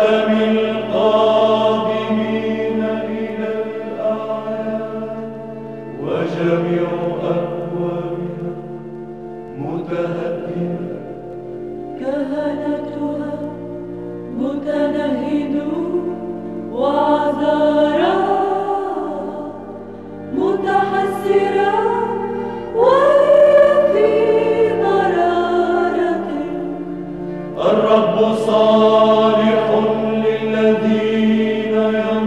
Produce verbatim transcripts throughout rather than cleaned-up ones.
الأمم القادمين إلى الأعياد وجميع أكوابها متهدمة، كهنتها متنهدون وعذارى متحسرة وهي في مرارة. الرب صالح للذين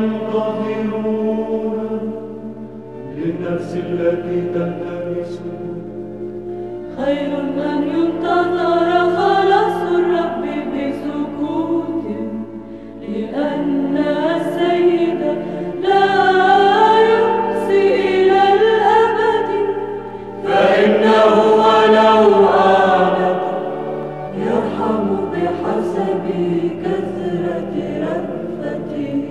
ينتظرون، للنفس التي تلتمس. خير أن ينتظر خلاص الرب بسكوت، لأن السيد لا يمسي إلى الأبد، فإنه ولو أعلم يرحم بحسب كثرة رأفته.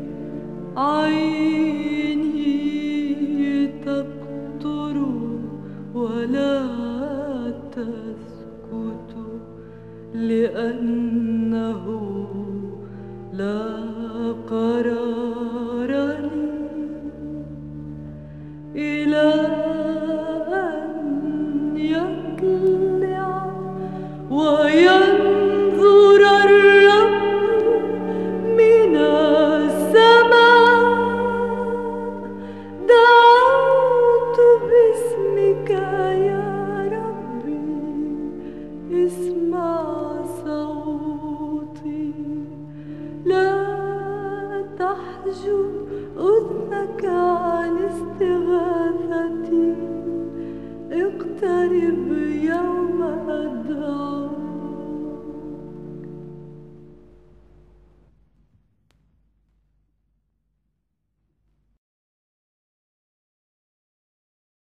عيني تقطر ولا تسكت، لأنه لا قرار لي إلى أن يطلع وينظر الرب من السماء. دعوت باسمك يا ربي، اسمع صوتي، لا تحجب أذنك عن استغاثتي، اقترب